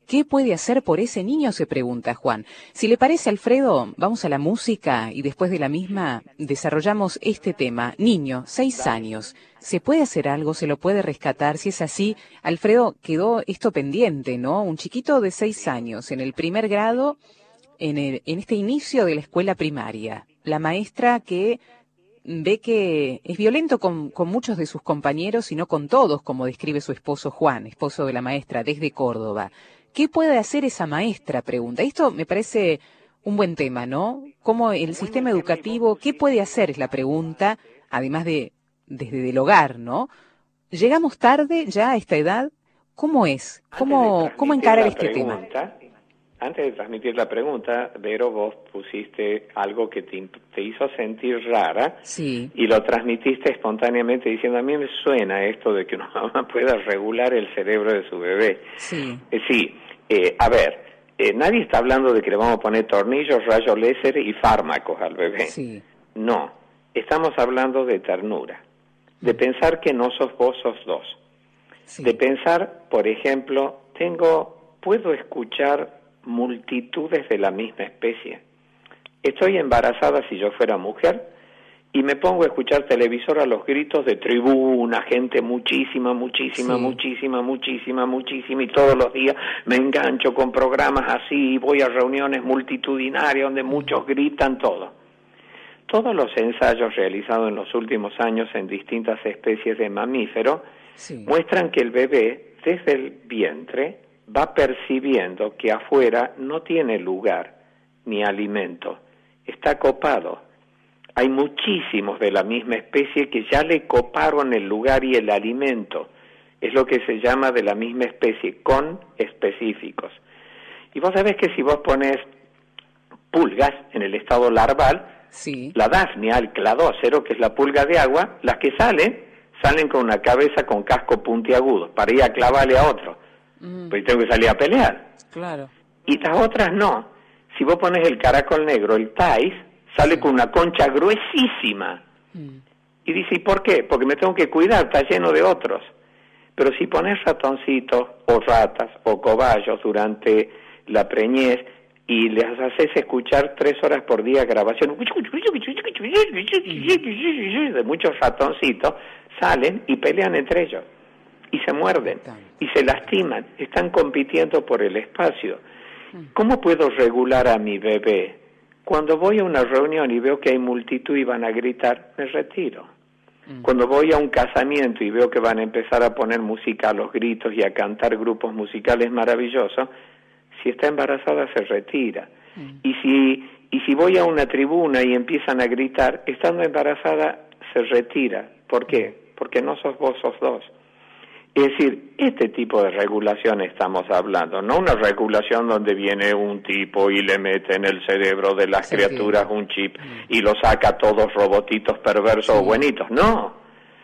¿Qué puede hacer por ese niño? Se pregunta Juan. Si le parece, Alfredo, vamos a la música y después de la misma desarrollamos este tema. Niño, 6 años. ¿Se puede hacer algo? ¿Se lo puede rescatar? Si es así, Alfredo, quedó esto pendiente, ¿no? Un chiquito de 6 años en el primer grado, en este inicio de la escuela primaria. La maestra que ve que es violento con muchos de sus compañeros y no con todos, como describe su esposo Juan, esposo de la maestra desde Córdoba. ¿Qué puede hacer esa maestra? Pregunta. Esto me parece un buen tema, ¿no? ¿Cómo el sistema educativo, qué puede hacer? Es la pregunta, además de desde el hogar, ¿no? Llegamos tarde ya a esta edad. ¿Cómo es? ¿Cómo encarar este tema? Antes de transmitir la pregunta, Vero, vos pusiste algo que te hizo sentir rara, sí, y lo transmitiste espontáneamente diciendo, a mí me suena esto de que una mamá pueda regular el cerebro de su bebé. Sí. A ver, nadie está hablando de que le vamos a poner tornillos, rayos láser y fármacos al bebé. Sí. No, estamos hablando de ternura, de pensar que no sos vos, sos dos. Sí. De pensar, por ejemplo, puedo escuchar multitudes de la misma especie. Estoy embarazada si yo fuera mujer y me pongo a escuchar televisor a los gritos de tribuna, gente muchísima, y todos los días me engancho con programas así, voy a reuniones multitudinarias donde muchos gritan todo. Todos los ensayos realizados en los últimos años en distintas especies de mamíferos muestran que el bebé desde el vientre va percibiendo que afuera no tiene lugar ni alimento, está copado. Hay muchísimos de la misma especie que ya le coparon el lugar y el alimento. Es lo que se llama de la misma especie, con específicos. Y vos sabés que si vos pones pulgas en el estado larval, la Daphnia, el cladócero, que es la pulga de agua, las que salen con una cabeza con casco puntiagudo para ir a clavarle a otro. Pues tengo que salir a pelear. Claro. Y las otras no. Si vos pones el caracol negro, el tais, sale con una concha gruesísima. Y dice, ¿y por qué? Porque me tengo que cuidar, está lleno de otros. Pero si pones ratoncitos o ratas o cobayos durante la preñez y les haces escuchar 3 horas por día grabación de muchos ratoncitos, salen y pelean entre ellos. Y se muerden, y se lastiman, están compitiendo por el espacio. ¿Cómo puedo regular a mi bebé? Cuando voy a una reunión y veo que hay multitud y van a gritar, me retiro. Cuando voy a un casamiento y veo que van a empezar a poner música a los gritos y a cantar grupos musicales maravillosos, si está embarazada se retira. Y si voy a una tribuna y empiezan a gritar, estando embarazada se retira. ¿Por qué? Porque no sos vos, sos dos. Es decir, este tipo de regulación estamos hablando, no una regulación donde viene un tipo y le mete en el cerebro de las criaturas un chip y lo saca todos robotitos perversos o buenitos. No,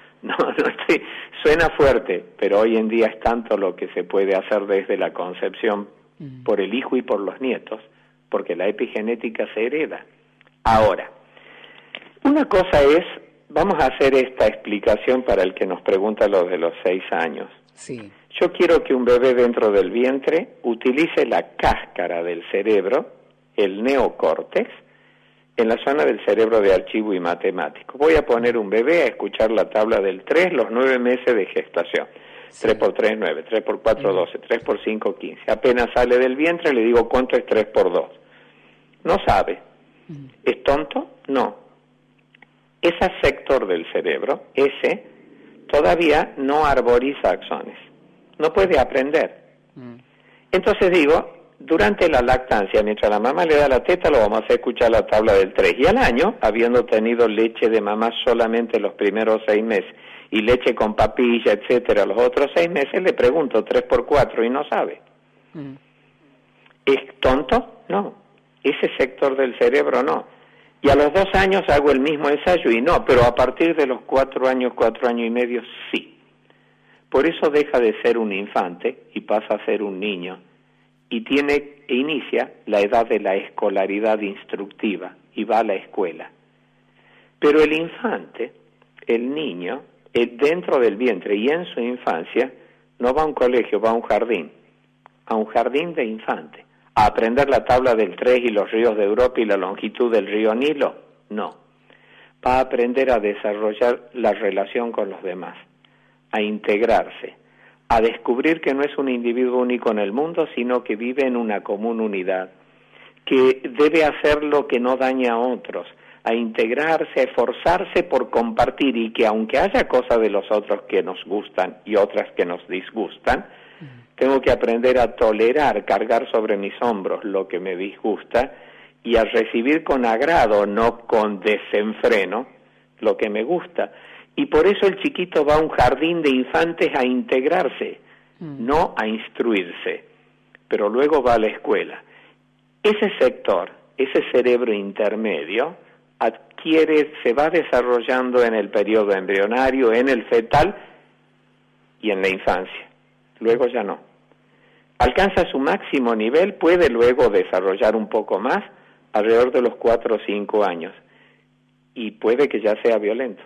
suena fuerte, pero hoy en día es tanto lo que se puede hacer desde la concepción por el hijo y por los nietos, porque la epigenética se hereda. Ahora, una cosa es, vamos a hacer esta explicación para el que nos pregunta lo de los 6 años. Sí. Yo quiero que un bebé dentro del vientre utilice la cáscara del cerebro, el neocórtex, en la zona del cerebro de archivo y matemático. Voy a poner un bebé a escuchar la tabla del 3, los 9 meses de gestación. 3 por 3, 9, 3 por 4, 12, 3 por 5, 15. Apenas sale del vientre le digo cuánto es 3 por 2. No sabe. ¿Es tonto? No. Ese sector del cerebro, todavía no arboriza axones. No puede aprender. Entonces digo, durante la lactancia, mientras la mamá le da la teta, lo vamos a hacer escuchar la tabla del 3. Y al año, habiendo tenido leche de mamá solamente los primeros 6 meses, y leche con papilla, etcétera, los otros 6 meses, le pregunto 3 por 4 y no sabe. ¿Es tonto? No. Ese sector del cerebro no. Y a los 2 años hago el mismo ensayo y no, pero a partir de los 4 años y medio, sí. Por eso deja de ser un infante y pasa a ser un niño. Y inicia la edad de la escolaridad instructiva y va a la escuela. Pero el infante, el niño, dentro del vientre y en su infancia, no va a un colegio, va a un jardín. a un jardín de infante. ¿A aprender la tabla del 3 y los ríos de Europa y la longitud del río Nilo? No. Va a aprender a desarrollar la relación con los demás, a integrarse, a descubrir que no es un individuo único en el mundo, sino que vive en una común unidad, que debe hacer lo que no daña a otros, a integrarse, a esforzarse por compartir, y que aunque haya cosas de los otros que nos gustan y otras que nos disgustan, tengo que aprender a tolerar, cargar sobre mis hombros lo que me disgusta y a recibir con agrado, no con desenfreno, lo que me gusta. Y por eso el chiquito va a un jardín de infantes a integrarse, no a instruirse, pero luego va a la escuela. Ese sector, ese cerebro intermedio, se va desarrollando en el periodo embrionario, en el fetal y en la infancia. Luego ya no. Alcanza su máximo nivel, puede luego desarrollar un poco más, alrededor de los 4 o 5 años, y puede que ya sea violento.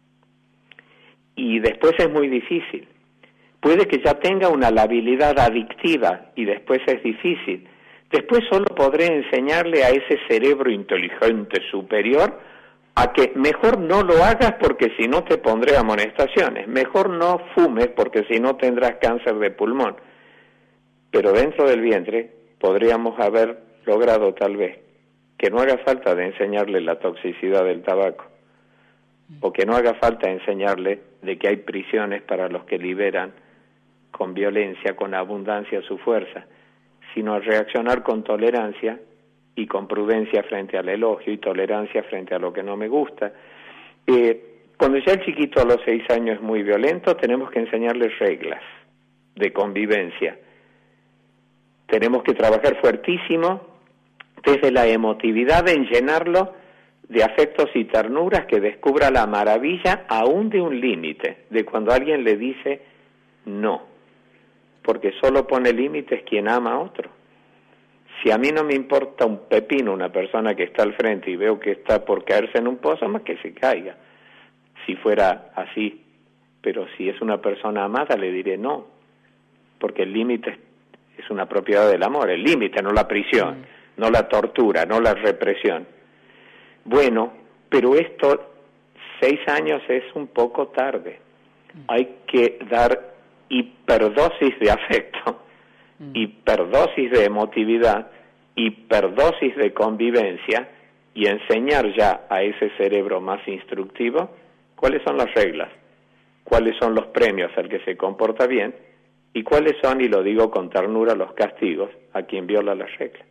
Y después es muy difícil. Puede que ya tenga una labilidad adictiva, y después es difícil. Después solo podré enseñarle a ese cerebro inteligente superior a que mejor no lo hagas porque si no te pondré amonestaciones, mejor no fumes porque si no tendrás cáncer de pulmón. Pero dentro del vientre podríamos haber logrado tal vez que no haga falta de enseñarle la toxicidad del tabaco, o que no haga falta enseñarle de que hay prisiones para los que liberan con violencia, con abundancia su fuerza, sino a reaccionar con tolerancia y con prudencia frente al elogio y tolerancia frente a lo que no me gusta. Cuando ya el chiquito a los 6 años es muy violento, tenemos que enseñarles reglas de convivencia. Tenemos que trabajar fuertísimo desde la emotividad en llenarlo de afectos y ternuras, que descubra la maravilla aún de un límite, de cuando alguien le dice no, porque solo pone límites quien ama a otro. Si a mí no me importa un pepino una persona que está al frente y veo que está por caerse en un pozo, más que se caiga, si fuera así. Pero si es una persona amada, le diré no, porque el límite es una propiedad del amor, el límite, no la prisión, no la tortura, no la represión. Bueno, pero 6 años es un poco tarde. Hay que dar hiperdosis de afecto, hiperdosis de emotividad, hiperdosis de convivencia, y enseñar ya a ese cerebro más instructivo cuáles son las reglas, cuáles son los premios al que se comporta bien, y cuáles son, y lo digo con ternura, los castigos a quien viola las reglas.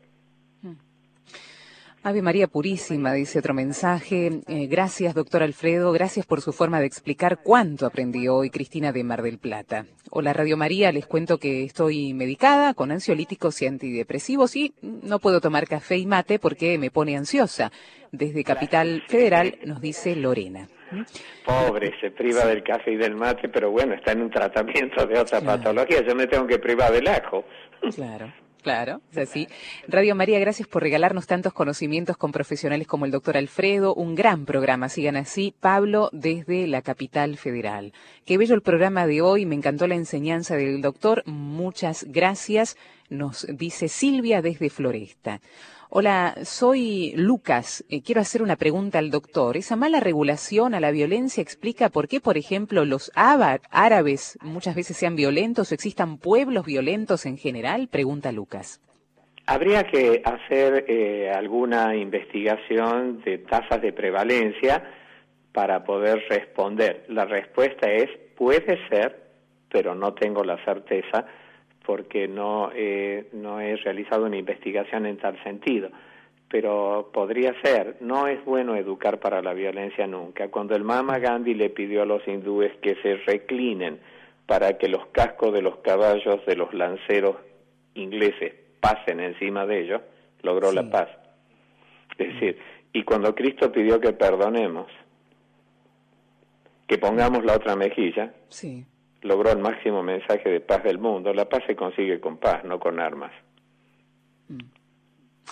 Ave María Purísima, dice otro mensaje. Gracias, doctor Alfredo, gracias por su forma de explicar cuánto aprendí hoy. Cristina de Mar del Plata. Hola, Radio María, les cuento que estoy medicada con ansiolíticos y antidepresivos y no puedo tomar café y mate porque me pone ansiosa. Desde Capital Federal nos dice Lorena. Pobre, se priva del café y del mate, pero bueno, está en un tratamiento de otra patología. Yo me tengo que privar del ajo. Claro, es así. Radio María, gracias por regalarnos tantos conocimientos con profesionales como el doctor Alfredo. Un gran programa, sigan así. Pablo, desde la Capital Federal. Qué bello el programa de hoy, me encantó la enseñanza del doctor. Muchas gracias, nos dice Silvia desde Floresta. Hola, soy Lucas. Quiero hacer una pregunta al doctor. ¿Esa mala regulación a la violencia explica por qué, por ejemplo, los árabes muchas veces sean violentos o existan pueblos violentos en general? Pregunta Lucas. Habría que hacer alguna investigación de tasas de prevalencia para poder responder. La respuesta es, puede ser, pero no tengo la certeza, porque no he realizado una investigación en tal sentido, pero podría ser. No es bueno educar para la violencia nunca. Cuando el Mahatma Gandhi le pidió a los hindúes que se reclinen para que los cascos de los caballos de los lanceros ingleses pasen encima de ellos, logró la paz. Es decir, y cuando Cristo pidió que perdonemos, que pongamos la otra mejilla, logró el máximo mensaje de paz del mundo. La paz se consigue con paz, no con armas.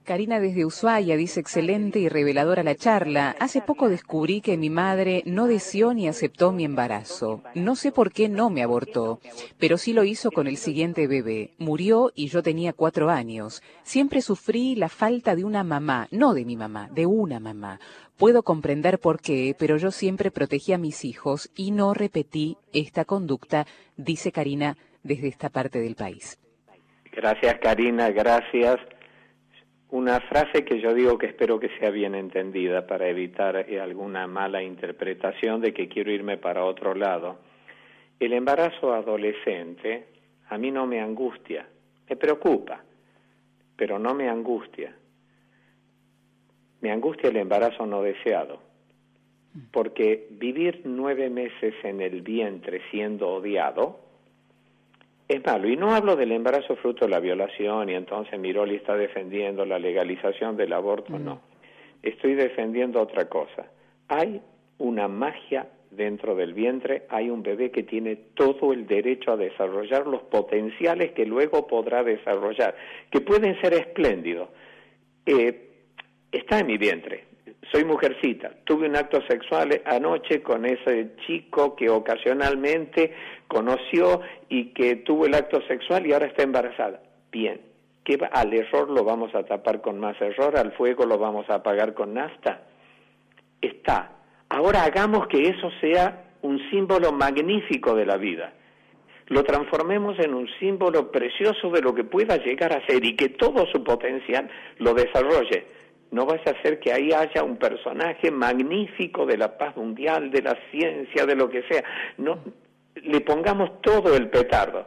Karina desde Ushuaia dice: excelente y reveladora la charla. Hace poco descubrí que mi madre no deseó ni aceptó mi embarazo. No sé por qué no me abortó, pero sí lo hizo con el siguiente bebé. Murió y yo tenía 4 años. Siempre sufrí la falta de una mamá, no de mi mamá, de una mamá. Puedo comprender por qué, pero yo siempre protegí a mis hijos y no repetí esta conducta, dice Karina desde esta parte del país. Gracias, Karina, gracias. Una frase que yo digo que espero que sea bien entendida para evitar alguna mala interpretación de que quiero irme para otro lado. El embarazo adolescente a mí no me angustia, me preocupa, pero no me angustia. Me angustia el embarazo no deseado, porque vivir 9 meses en el vientre siendo odiado es malo. Y no hablo del embarazo fruto de la violación y entonces Miroli está defendiendo la legalización del aborto, no. Estoy defendiendo otra cosa. Hay una magia dentro del vientre, hay un bebé que tiene todo el derecho a desarrollar los potenciales que luego podrá desarrollar, que pueden ser espléndidos. Está en mi vientre. Soy mujercita, tuve un acto sexual anoche con ese chico que ocasionalmente conoció y que tuvo el acto sexual y ahora está embarazada. Bien, ¿qué va? ¿Al error lo vamos a tapar con más error? ¿Al fuego lo vamos a apagar con nafta? Está. Ahora hagamos que eso sea un símbolo magnífico de la vida. Lo transformemos en un símbolo precioso de lo que pueda llegar a ser y que todo su potencial lo desarrolle. No vaya a ser que ahí haya un personaje magnífico de la paz mundial, de la ciencia, de lo que sea. No, le pongamos todo el petardo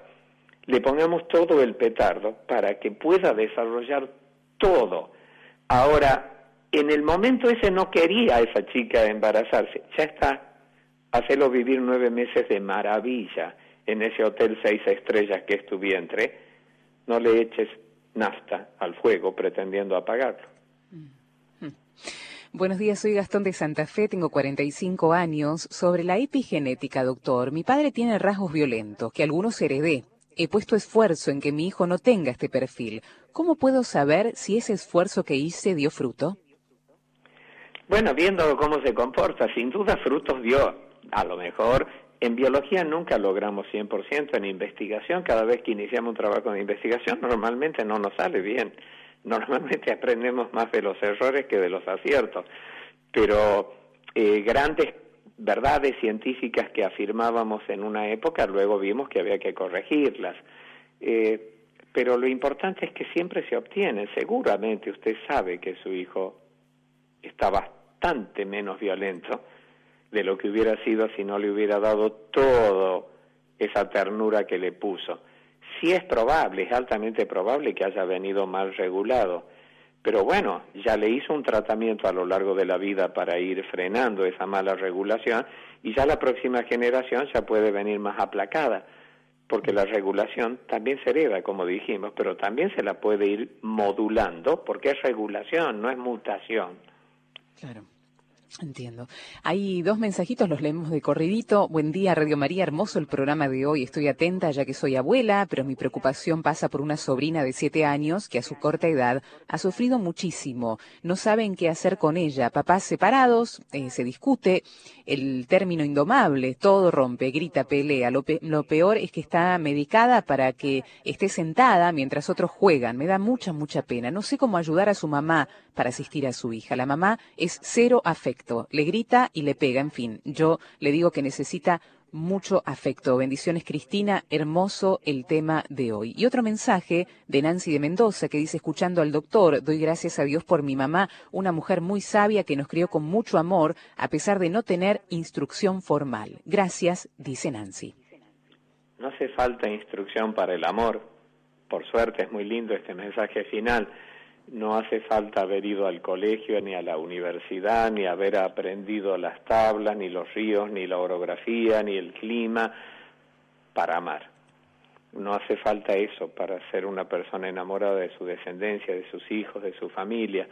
para que pueda desarrollar todo. Ahora, en el momento ese no quería a esa chica embarazarse, ya está, hacelo vivir 9 meses de maravilla en ese hotel 6 estrellas que es tu vientre, no le eches nafta al fuego pretendiendo apagarlo. Buenos días, soy Gastón de Santa Fe, tengo 45 años. Sobre la epigenética, doctor, mi padre tiene rasgos violentos, que algunos heredé. He puesto esfuerzo en que mi hijo no tenga este perfil. ¿Cómo puedo saber si ese esfuerzo que hice dio fruto? Bueno, viendo cómo se comporta, sin duda frutos dio. A lo mejor en biología nunca logramos 100%, en investigación, cada vez que iniciamos un trabajo de investigación, normalmente no nos sale bien. Normalmente aprendemos más de los errores que de los aciertos, pero grandes verdades científicas que afirmábamos en una época, luego vimos que había que corregirlas. Pero lo importante es que siempre se obtiene. Seguramente usted sabe que su hijo está bastante menos violento de lo que hubiera sido si no le hubiera dado toda esa ternura que le puso. Sí es probable, es altamente probable que haya venido mal regulado, pero bueno, ya le hizo un tratamiento a lo largo de la vida para ir frenando esa mala regulación y ya la próxima generación ya puede venir más aplacada, porque la regulación también se hereda, como dijimos, pero también se la puede ir modulando, porque es regulación, no es mutación. Claro. Entiendo. Hay 2 mensajitos, los leemos de corridito. Buen día, Radio María, hermoso el programa de hoy. Estoy atenta ya que soy abuela, pero mi preocupación pasa por una sobrina de 7 años que a su corta edad ha sufrido muchísimo. No saben qué hacer con ella. Papás separados, se discute. El término indomable, todo rompe, grita, pelea. Lo peor es que está medicada para que esté sentada mientras otros juegan. Me da mucha pena. No sé cómo ayudar a su mamá para asistir a su hija. La mamá es cero afecto, le grita y le pega, en fin. Yo le digo que necesita mucho afecto. Bendiciones, Cristina, hermoso el tema de hoy. Y otro mensaje de Nancy de Mendoza que dice: escuchando al doctor, doy gracias a Dios por mi mamá, una mujer muy sabia que nos crió con mucho amor, a pesar de no tener instrucción formal. Gracias, dice Nancy. No hace falta instrucción para el amor. Por suerte es muy lindo este mensaje final. No hace falta haber ido al colegio, ni a la universidad, ni haber aprendido las tablas, ni los ríos, ni la orografía, ni el clima para amar. No hace falta eso para ser una persona enamorada de su descendencia, de sus hijos, de su familia.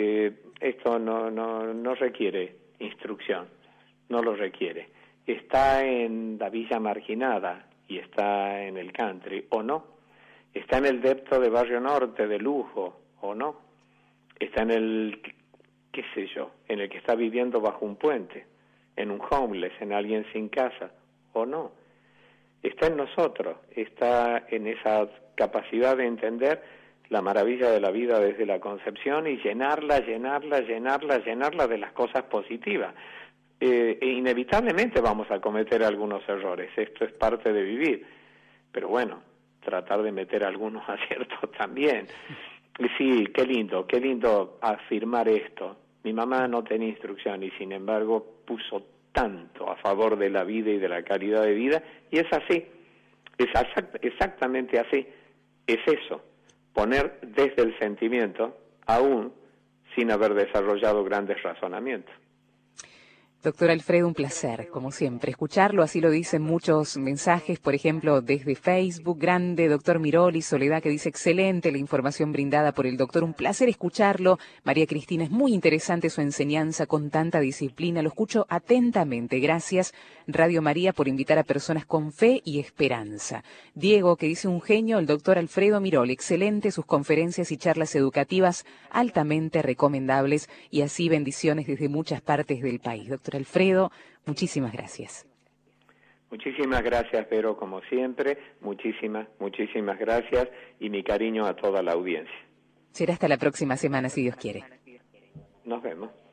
Esto no requiere instrucción, no lo requiere. Está en la villa marginada y está en el country, o no. Está en el depto de Barrio Norte, de lujo, o no. está en el, qué sé yo, en el que está viviendo bajo un puente, en un homeless, en alguien sin casa, o no. Está en nosotros, está en esa capacidad de entender la maravilla de la vida desde la concepción y llenarla de las cosas positivas. E inevitablemente vamos a cometer algunos errores, esto es parte de vivir, pero bueno, tratar de meter algunos aciertos también. Y sí, qué lindo afirmar esto. Mi mamá no tenía instrucción y sin embargo puso tanto a favor de la vida y de la calidad de vida, y es así, es exactamente así, es eso, poner desde el sentimiento, aún sin haber desarrollado grandes razonamientos. Doctor Alfredo, un placer, como siempre, escucharlo, así lo dicen muchos mensajes, por ejemplo, desde Facebook, grande, doctor Miroli, Soledad, que dice excelente la información brindada por el doctor, un placer escucharlo. María Cristina, es muy interesante su enseñanza con tanta disciplina, lo escucho atentamente, gracias Radio María por invitar a personas con fe y esperanza. Diego, que dice un genio, el doctor Alfredo Miroli, excelente sus conferencias y charlas educativas, altamente recomendables, y así bendiciones desde muchas partes del país. Doctor Alfredo, muchísimas gracias. Muchísimas gracias, Vero, como siempre. Muchísimas gracias y mi cariño a toda la audiencia. Será hasta la próxima semana, si Dios quiere. Nos vemos.